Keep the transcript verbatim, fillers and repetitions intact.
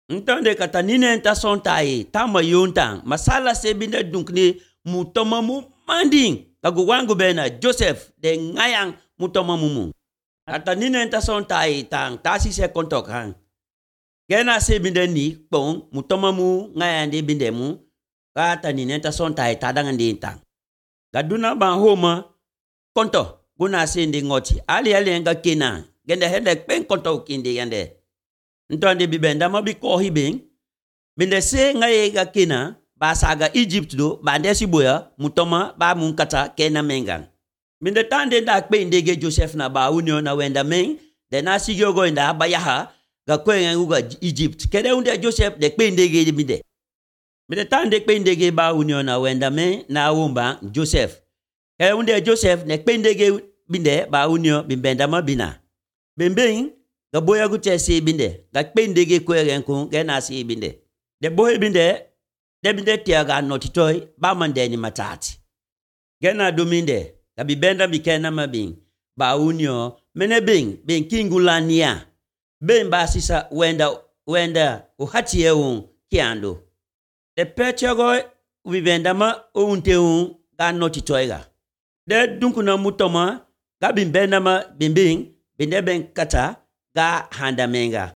Ntonde kata nine ta son tai tama yontang masala se binde dunkni mutoma mu manding kagu wangu bena Joseph de ngayang mutoma mumu kata nine ta son tai tang tasi se kontok hang gena se binde ni pong mutoma mu ngayang de binde mu kata nine ta son tai tadangan de tang gaduna ba homa konto guna se ndi ngoti ali ali nga kina genda hede pen konto kindi yande ntonde bibenda mabi ko hibing binde se ngaye ga kina ba saga Egypt do ba ndesi boya mutoma ba mun kata kena mengang binde tande da pe ndege Joseph na ba union na wenda meng de na sigyo go nda ba yaha ga kwen uga Egypt kede unde Joseph de pe ndege binde binde tande pe ndege ba union na wenda meng na wumba Joseph kede unde Joseph ne pe ndege binde ba union bimbenda mabina bembeng ga boya gute si binde ga pende ge kweren kun ga na si binde de boy binde de binde tia ga notitoy ba mande ni matati gena dominde ga bibenda bikena mabing ba unyo mene bing bing kingulania ben ba sisa wenda wenda uhati yeun kiando de petego bibenda ma unteun ga notitoy ga de dunkuna mutoma ga bimbenda ma bimbing binde ben kata ga handa menga